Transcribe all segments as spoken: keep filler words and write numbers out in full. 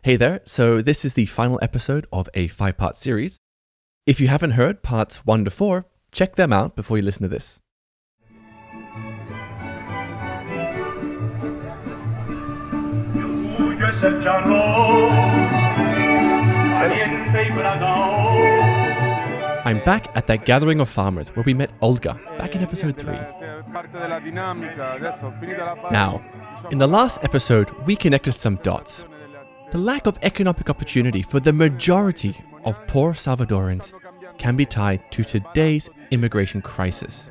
Hey there, so this is the final episode of a five-part series. If you haven't heard parts one to four, check them out before you listen to this. I'm back at that gathering of farmers where we met Olga back in episode three. Now, in the last episode, we connected some dots. The lack of economic opportunity for the majority of poor Salvadorans can be tied to today's immigration crisis.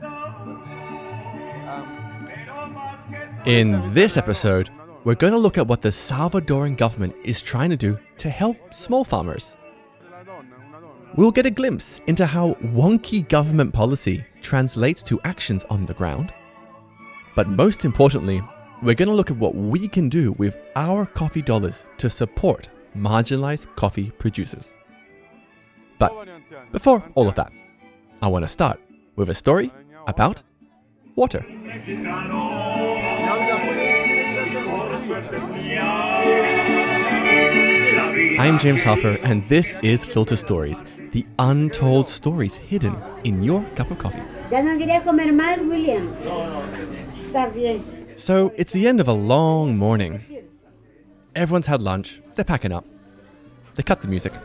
In this episode, we're going to look at what the Salvadoran government is trying to do to help small farmers. We'll get a glimpse into how wonky government policy translates to actions on the ground. But most importantly, we're going to look at what we can do with our coffee dollars to support marginalized coffee producers. But before all of that, I want to start with a story about water. I'm James Harper, and this is Filter Stories, the untold stories hidden in your cup of coffee. ¿Ya no quería comer más, William? Está bien. So it's the end of a long morning. Everyone's had lunch, they're packing up. They cut the music.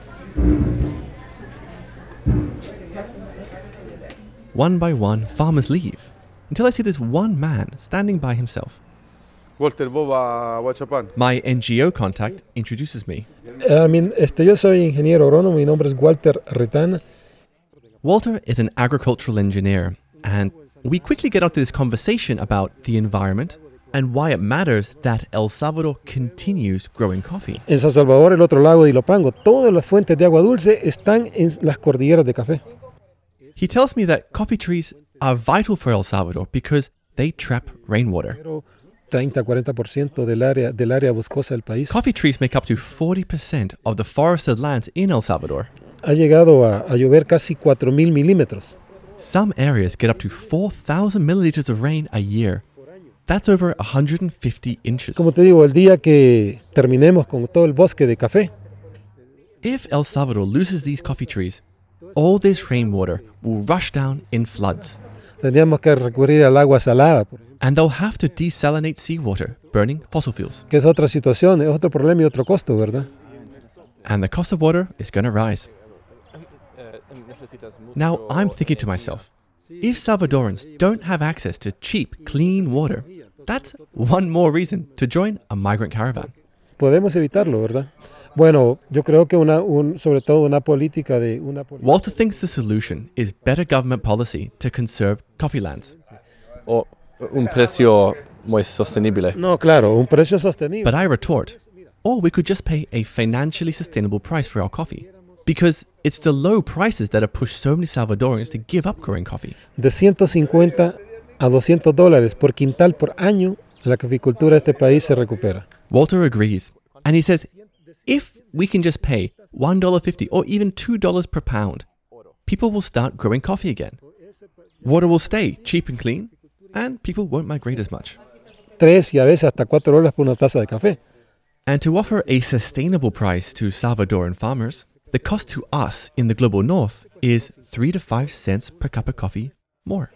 One by one, farmers leave, until I see this one man standing by himself. Walter, vos vas a Huachapán. My N G O contact introduces me. Uh, mi, este, yo soy ingeniero agrónomo, mi nombre es Walter Retán. Walter is an agricultural engineer, and we quickly get onto this conversation about the environment and why it matters that El Salvador continues growing coffee. En San Salvador, el otro lago de Ilopango, todas las fuentes de agua dulce están en las cordilleras de café. He tells me that coffee trees are vital for El Salvador because they trap rainwater. Pero treinta a cuarenta por ciento del área, del área boscosa del país Coffee trees make up to forty percent of the forested lands in El Salvador. ha llegado a, a llover casi cuatro mil milímetros. Some areas get up to four thousand milliliters of rain a year. That's over one hundred fifty inches. Como te digo, el día que terminemos con todo el bosque de café, If El Salvador loses these coffee trees, all this rainwater will rush down in floods, tendríamos que recurrir al agua salada, and they'll have to desalinate seawater, burning fossil fuels. que es otra situación, es otro problema y otro costo, ¿verdad? And the cost of water is going to rise. Now, I'm thinking to myself, if Salvadorans don't have access to cheap, clean water, that's one more reason to join a migrant caravan. Podemos evitarlo, ¿verdad? Bueno, yo creo que una, un, sobre todo una política de... Una pol- Walter thinks the solution is better government policy to conserve coffee lands. O un precio muy sostenible. No, claro, un precio sostenible. But I retort, or we could just pay a financially sustainable price for our coffee. Because it's the low prices that have pushed so many Salvadorians to give up growing coffee. De ciento cincuenta a doscientos dólares por quintal por año, la caficultura de este país se recupera. Walter agrees, and he says, if we can just pay one dollar fifty or even two dollars per pound, people will start growing coffee again. Water will stay cheap and clean, and people won't migrate as much. Tres y a veces hasta cuatro dólares por una taza de café. And to offer a sustainable price to Salvadoran farmers, the cost to us in the global north is three to five cents per cup of coffee more.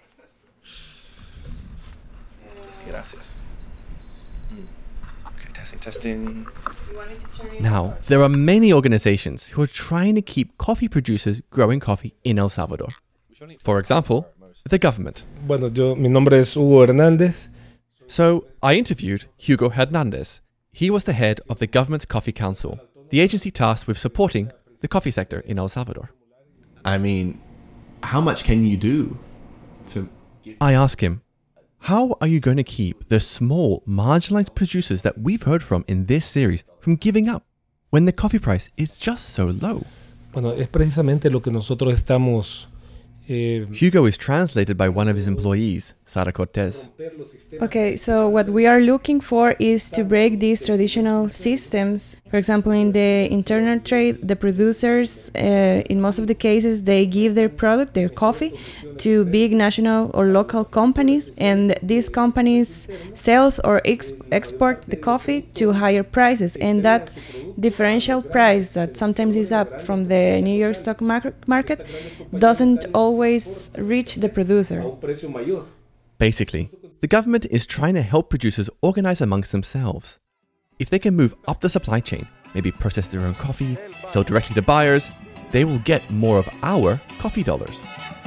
Gracias. Okay, testing, testing. Now, there are many organizations who are trying to keep coffee producers growing coffee in El Salvador. For example, the government. Bueno, yo, mi nombre es Hugo Hernández. So I interviewed Hugo Hernandez. He was the head of the government's Coffee Council, the agency tasked with supporting the coffee sector in El Salvador. I mean, how much can you do to... I ask him, how are you going to keep the small, marginalized producers that we've heard from in this series from giving up when the coffee price is just so low? Bueno, es precisamente lo que nosotros estamos... Eh, Hugo is translated by one of his employees, Sara Cortez. Okay, so what we are looking for is to break these traditional systems For example, in the internal trade, the producers, uh, in most of the cases, they give their product, their coffee, to big national or local companies, and these companies sells or ex- export the coffee to higher prices, and that differential price that sometimes is up from the New York stock mar- market doesn't always reach the producer. Basically, the government is trying to help producers organize amongst themselves. If they can move up the supply chain, maybe process their own coffee, sell directly to buyers, they will get more of our coffee dollars.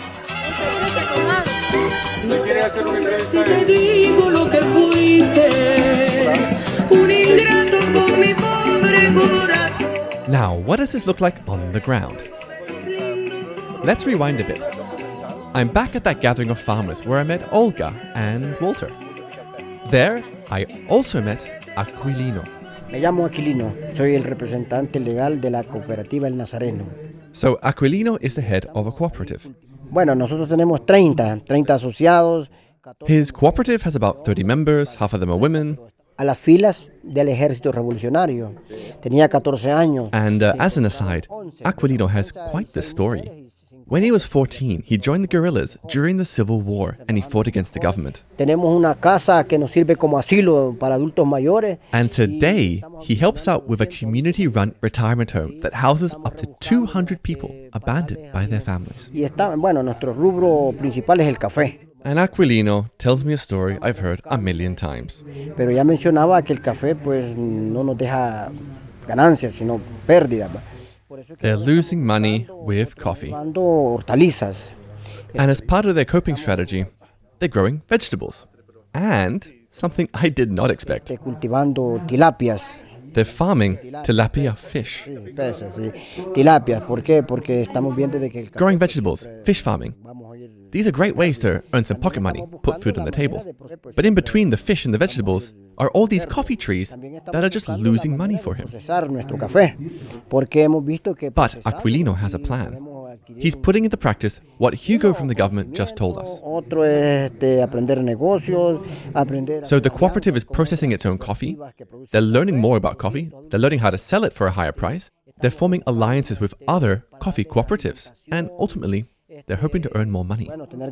Now, what does this look like on the ground? Let's rewind a bit. I'm back at that gathering of farmers where I met Olga and Walter. There, I also met Aquilino. Me llamo Aquilino, soy el representante legal de la cooperativa El Nazareno. So Aquilino is the head of a cooperative. Bueno, nosotros tenemos treinta, treinta asociados. His cooperative has about thirty members, half of them are women. A las filas del ejército revolucionario. Tenía catorce años. And uh, as an aside, Aquilino has quite the story. When he was fourteen, he joined the guerrillas during the Civil War and he fought against the government. Tenemos una casa que nos sirve como asilo para adultos mayores. And today, he helps out with a community-run retirement home that houses up to two hundred people abandoned by their families. Y está, bueno, nuestro rubro principal es el café. And Aquilino tells me a story I've heard a million times. Pero ya mencionaba que el café pues no nos deja ganancias, sino pérdidas. They're losing money with coffee. Hortalizas. And as part of their coping strategy, they're growing vegetables. And something I did not expect. Cultivando tilapias. They're farming tilapia fish. Peces, sí. Tilapias, ¿por qué? Porque estamos viendo de que el Growing vegetables, fish farming. These are great ways to earn some pocket money, put food on the table. But in between the fish and the vegetables are all these coffee trees that are just losing money for him. But Aquilino has a plan. He's putting into practice what Hugo from the government just told us. So the cooperative is processing its own coffee. They're learning more about coffee. They're learning how to sell it for a higher price. They're forming alliances with other coffee cooperatives. And ultimately, they're hoping to earn more money.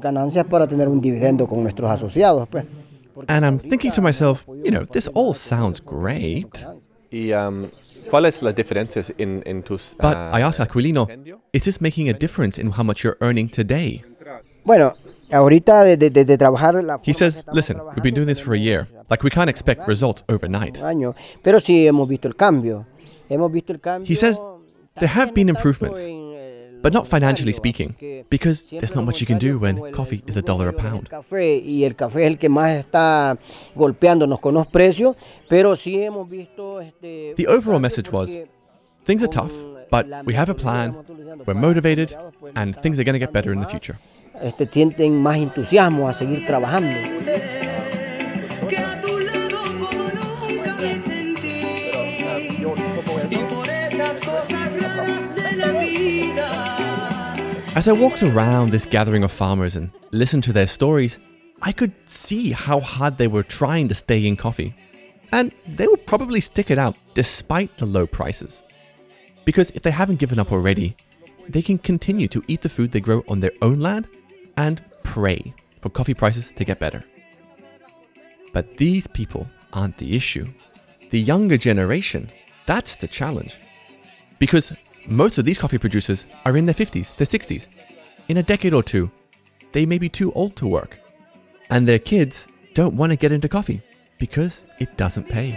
And I'm thinking to myself, you know, this all sounds great. Y, um, ¿cuáles las diferencias en, en tus, But uh, I asked Aquilino, is this making a difference in how much you're earning today? Bueno, ahorita de, de, de trabajar la He says, listen, we've been doing this for a year. Like, we can't expect results overnight. Pero sí hemos visto el cambio. Hemos visto el cambio. He says, there have been improvements, but not financially speaking, because there's not much you can do when coffee is a dollar a pound. Y el café es el que más está golpeándonos con los precios, pero sí hemos visto este. The overall message was, things are tough, but we have a plan, we're motivated, and things are going to get better in the future. Este sienten más entusiasmo a seguir trabajando. As I walked around this gathering of farmers and listened to their stories, I could see how hard they were trying to stay in coffee. And they will probably stick it out despite the low prices. Because if they haven't given up already, they can continue to eat the food they grow on their own land and pray for coffee prices to get better. But these people aren't the issue. The younger generation, that's the challenge. Because most of these coffee producers are in their fifties, their sixties. In a decade or two, they may be too old to work. And their kids don't want to get into coffee because it doesn't pay.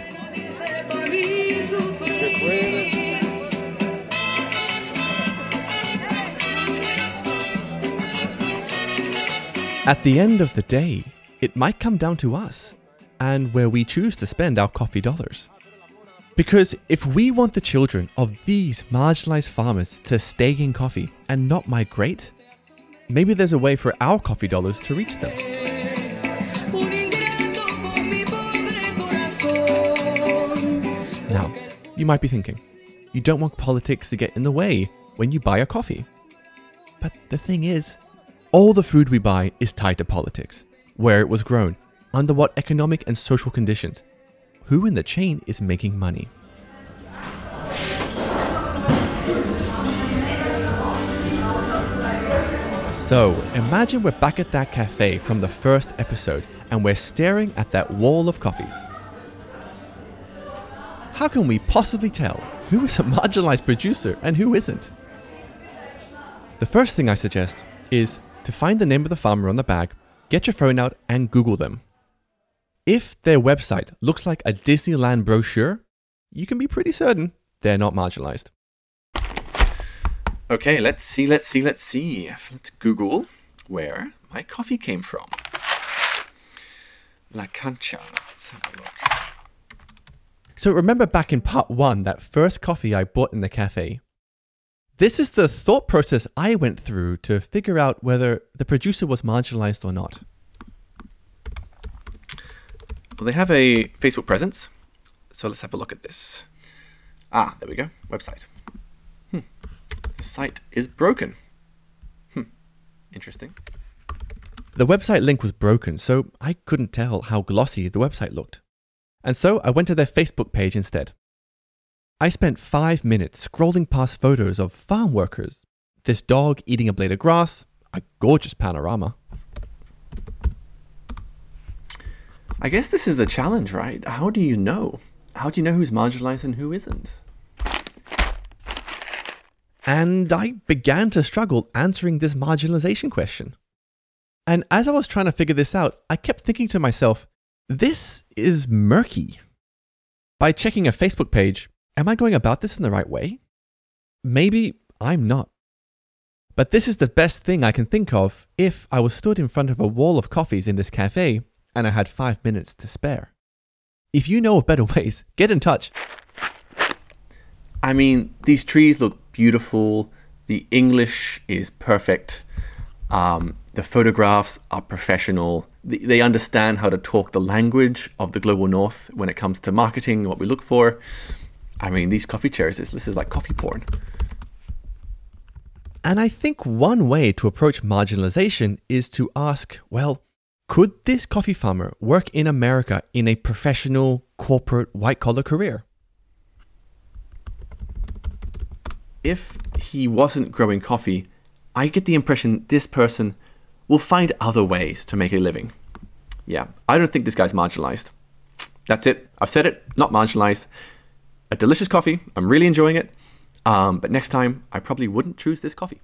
At the end of the day, it might come down to us and where we choose to spend our coffee dollars. Because if we want the children of these marginalized farmers to stay in coffee and not migrate, maybe there's a way for our coffee dollars to reach them. Now, you might be thinking, you don't want politics to get in the way when you buy a coffee. But the thing is, all the food we buy is tied to politics, where it was grown, under what economic and social conditions, who in the chain is making money. So, imagine we're back at that cafe from the first episode and we're staring at that wall of coffees. How can we possibly tell who is a marginalized producer and who isn't? The first thing I suggest is to find the name of the farmer on the bag, get your phone out and Google them. If their website looks like a Disneyland brochure, you can be pretty certain they're not marginalized. Okay, let's see, let's see, let's see. Let's Google where my coffee came from. La Cancha. Let's have a look. So remember back in part one, that first coffee I bought in the cafe? This is the thought process I went through to figure out whether the producer was marginalized or not. Well, they have a Facebook presence, so let's have a look at this. Ah, there we go, website. Hmm. The site is broken. Hmm, interesting. The website link was broken, so I couldn't tell how glossy the website looked. And so I went to their Facebook page instead. I spent five minutes scrolling past photos of farm workers, this dog eating a blade of grass, a gorgeous panorama. I guess this is the challenge, right? How do you know? How do you know who's marginalized and who isn't? And I began to struggle answering this marginalization question. And as I was trying to figure this out, I kept thinking to myself, this is murky. By checking a Facebook page, am I going about this in the right way? Maybe I'm not. But this is the best thing I can think of if I was stood in front of a wall of coffees in this cafe and I had five minutes to spare. If you know of better ways, get in touch. I mean, these trees look beautiful. The English is perfect. Um, the photographs are professional. They understand how to talk the language of the global north when it comes to marketing and what we look for. I mean, these coffee chairs, this, this is like coffee porn. And I think one way to approach marginalization is to ask, well, could this coffee farmer work in America in a professional, corporate, white-collar career? If he wasn't growing coffee, I get the impression this person will find other ways to make a living. Yeah, I don't think this guy's marginalized. That's it. I've said it, not marginalized. A delicious coffee. I'm really enjoying it. Um, but next time, I probably wouldn't choose this coffee.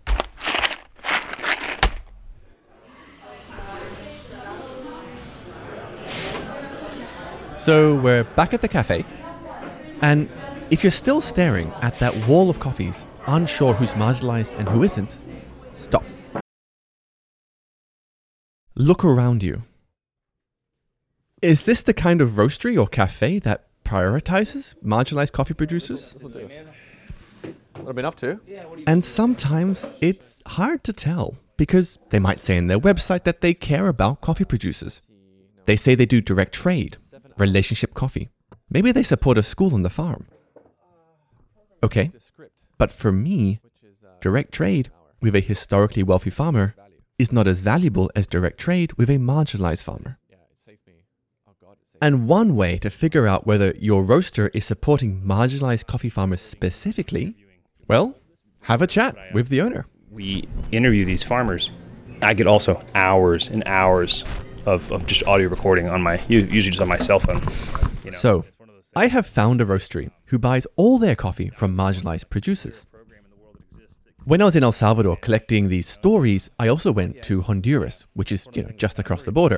So we're back at the cafe. And if you're still staring at that wall of coffees, unsure who's marginalized and who isn't, stop. Look around you. Is this the kind of roastery or cafe that prioritizes marginalized coffee producers? What have I been up to? And sometimes it's hard to tell because they might say in their website that they care about coffee producers. They say they do direct trade, relationship coffee. Maybe they support a school on the farm. Okay, but for me, direct trade with a historically wealthy farmer is not as valuable as direct trade with a marginalized farmer. And one way to figure out whether your roaster is supporting marginalized coffee farmers specifically, well, have a chat with the owner. We interview these farmers. I get also hours and hours of, of just audio recording on my, usually just on my cell phone. You know, so, I have found a roastery who buys all their coffee from marginalized producers. When I was in El Salvador collecting these stories, I also went to Honduras, which is, you know, just across the border.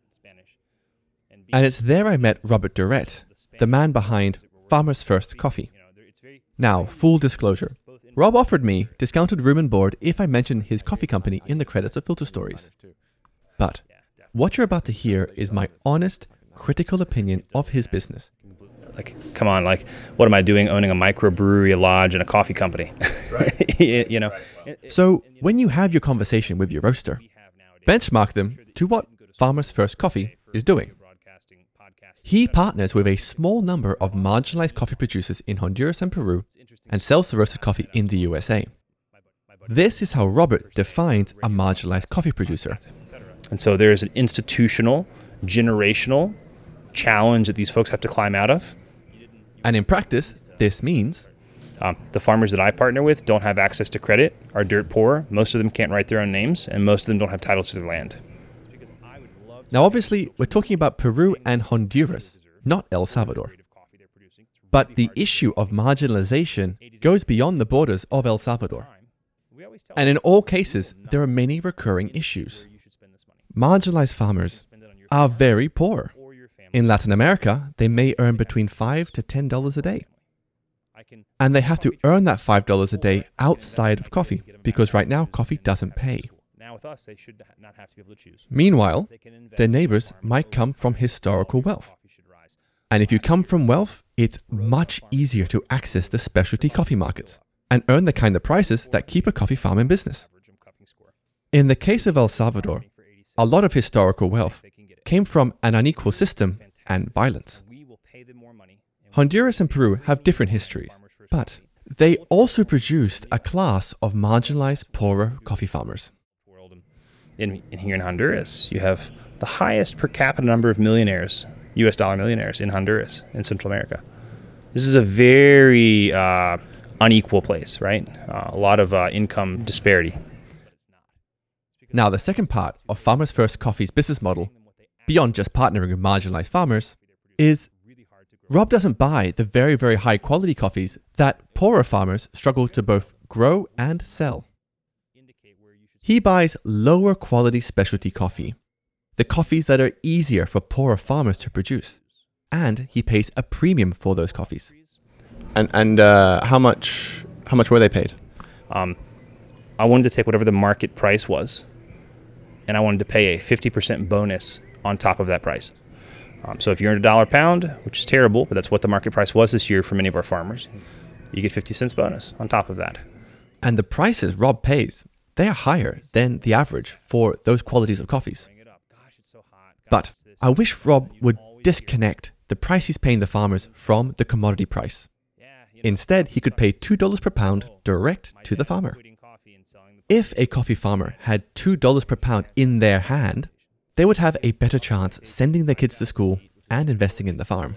And it's there I met Robert Durrett, the man behind Farmers First Coffee. Now, full disclosure, Rob offered me discounted room and board if I mentioned his coffee company in the credits of Filter Stories. But what you're about to hear is my honest, critical opinion of his business. Like, come on, like, what am I doing owning a microbrewery, a lodge, and a coffee company? Right. you know. So, when you have your conversation with your roaster, benchmark them to what Farmers First Coffee is doing. He partners with a small number of marginalized coffee producers in Honduras and Peru and sells the roasted coffee in the U S A. This is how Robert defines a marginalized coffee producer. And so there's an institutional, generational challenge that these folks have to climb out of. And in practice, this means Um, the farmers that I partner with don't have access to credit, are dirt poor. Most of them can't write their own names, and most of them don't have titles to their land. Now, obviously, we're talking about Peru and Honduras, not El Salvador. But the issue of marginalization goes beyond the borders of El Salvador. And in all cases, there are many recurring issues. Marginalized farmers are very poor. In Latin America, they may earn between five to ten dollars a day. And they have to earn that five dollars a day outside of coffee, because right now, coffee doesn't pay. Meanwhile, their neighbors might come from historical wealth. And if you come from wealth, it's much easier to access the specialty coffee markets and earn the kind of prices that keep a coffee farm in business. In the case of El Salvador, a lot of historical wealth came from an unequal system and violence. Honduras and Peru have different histories, but they also produced a class of marginalized, poorer coffee farmers. In, in here in Honduras, you have the highest per capita number of millionaires, U S dollar millionaires in Honduras, in Central America. This is a very uh, unequal place, right? Uh, a lot of uh, income disparity. Now, the second part of Farmers First Coffee's business model, beyond just partnering with marginalized farmers, is Rob doesn't buy the very, very high quality coffees that poorer farmers struggle to both grow and sell. He buys lower quality specialty coffee, the coffees that are easier for poorer farmers to produce, and he pays a premium for those coffees. And and uh, how much how much were they paid? Um, I wanted to take whatever the market price was, and I wanted to pay a fifty percent bonus on top of that price. Um, so if you earned a dollar a pound, which is terrible, but that's what the market price was this year for many of our farmers, you get fifty cents bonus on top of that. And the prices Rob pays, they are higher than the average for those qualities of coffees. But I wish Rob would disconnect the price he's paying the farmers from the commodity price. Instead, he could pay two dollars per pound direct to the farmer. If a coffee farmer had two dollars per pound in their hand, they would have a better chance sending their kids to school and investing in the farm.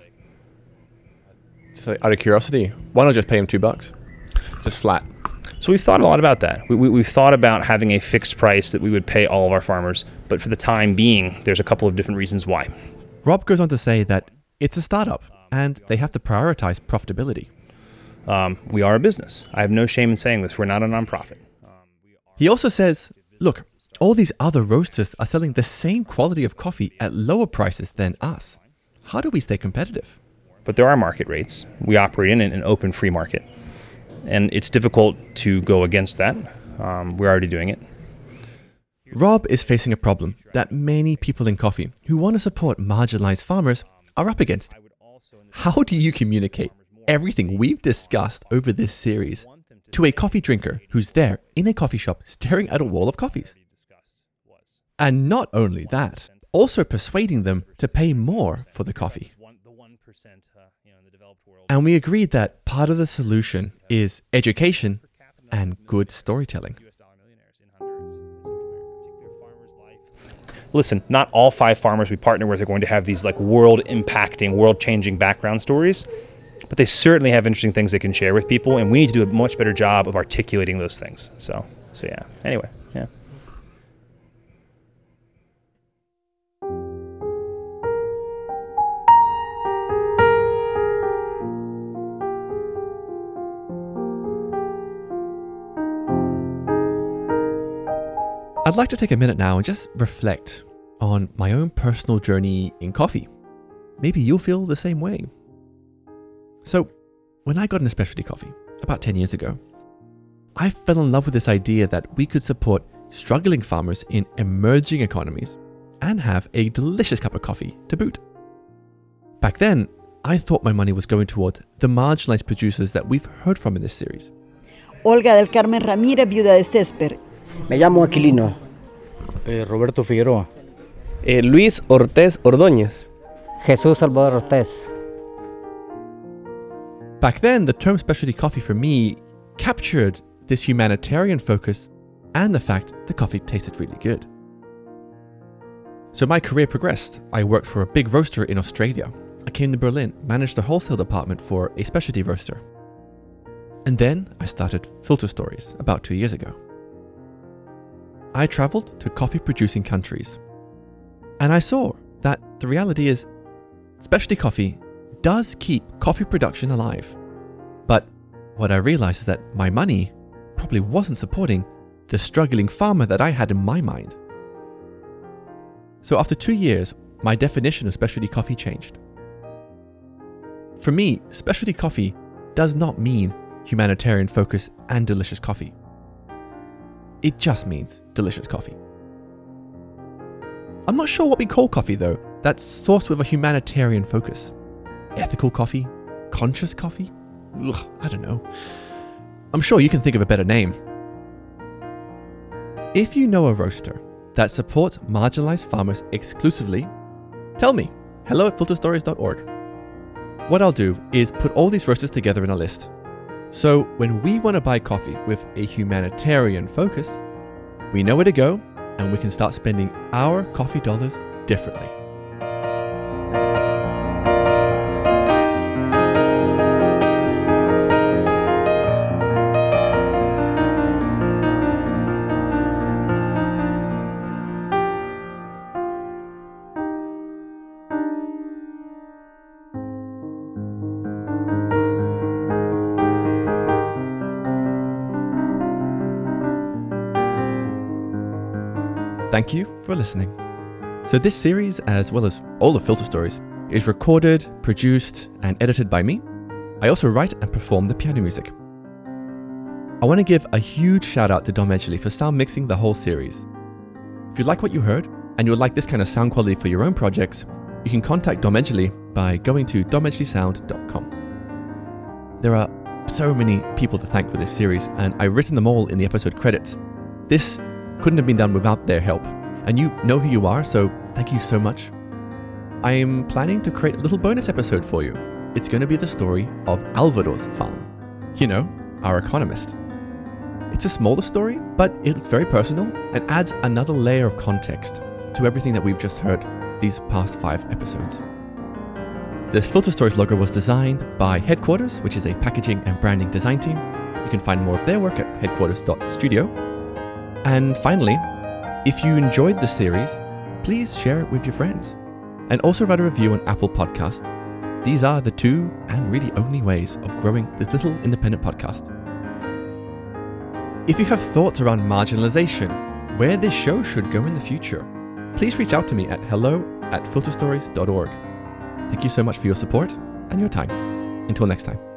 Just like, out of curiosity, why not just pay him two bucks? Just flat. So we've thought a lot about that. We, we, we've thought about having a fixed price that we would pay all of our farmers, but for the time being, there's a couple of different reasons why. Rob goes on to say that it's a startup and they have to prioritize profitability. Um, we are a business. I have no shame in saying this. We're not a nonprofit. Um, we he also says, look, all these other roasters are selling the same quality of coffee at lower prices than us. How do we stay competitive? But there are market rates. We operate in an open free market. And it's difficult to go against that. Um, we're already doing it. Rob is facing a problem that many people in coffee who want to support marginalized farmers are up against. How do you communicate everything we've discussed over this series to a coffee drinker who's there in a coffee shop staring at a wall of coffees? And not only that, also persuading them to pay more for the coffee. And we agreed that part of the solution is education and good storytelling. Listen, not all five farmers we partner with are going to have these like world-impacting, world-changing background stories, but they certainly have interesting things they can share with people, and we need to do a much better job of articulating those things. So, so yeah. Anyway, yeah. I'd like to take a minute now and just reflect on my own personal journey in coffee. Maybe you'll feel the same way. So, when I got into specialty coffee about ten years ago, I fell in love with this idea that we could support struggling farmers in emerging economies and have a delicious cup of coffee to boot. Back then, I thought my money was going toward the marginalized producers that we've heard from in this series. Olga del Carmen Ramírez, viuda de Césper. Me llamo Aquilino. Eh, Roberto Figueroa. Eh, Luis Ortiz Ordóñez. Jesús Salvador Ortiz. Back then, the term specialty coffee for me captured this humanitarian focus and the fact the coffee tasted really good. So my career progressed. I worked for a big roaster in Australia. I came to Berlin, managed the wholesale department for a specialty roaster. And then I started Filter Stories about two years ago. I traveled to coffee producing countries, and I saw that the reality is specialty coffee does keep coffee production alive. But what I realized is that my money probably wasn't supporting the struggling farmer that I had in my mind. So after two years, my definition of specialty coffee changed. For me, specialty coffee does not mean humanitarian focus and delicious coffee. It just means delicious coffee. I'm not sure what we call coffee though, that's sourced with a humanitarian focus. Ethical coffee? Conscious coffee? Ugh, I don't know. I'm sure you can think of a better name. If you know a roaster that supports marginalized farmers exclusively, tell me, hello at filter stories dot org. What I'll do is put all these roasters together in a list. So when we want to buy coffee with a humanitarian focus, we know where to go and we can start spending our coffee dollars differently. Thank you for listening. So this series, as well as all of Filter Stories, is recorded, produced, and edited by me. I also write and perform the piano music. I want to give a huge shout out to Dom Edgley for sound mixing the whole series. If you like what you heard, and you would like this kind of sound quality for your own projects, you can contact Dom Edgley by going to dom edgley sound dot com. There are so many people to thank for this series, and I've written them all in the episode credits. This couldn't have been done without their help, and you know who you are, so thank you so much. I am planning to create a little bonus episode for you. It's going to be the story of Alvado's farm. You know, our economist. It's a smaller story, but it's very personal and adds another layer of context to everything that we've just heard these past five episodes. This Filter Stories logo was designed by Headquarters, which is a packaging and branding design team. You can find more of their work at headquarters dot studio. And finally, if you enjoyed the series, please share it with your friends. And also write a review on Apple Podcasts. These are the two and really only ways of growing this little independent podcast. If you have thoughts around marginalization, where this show should go in the future, please reach out to me at hello at filter stories dot org. Thank you so much for your support and your time. Until next time.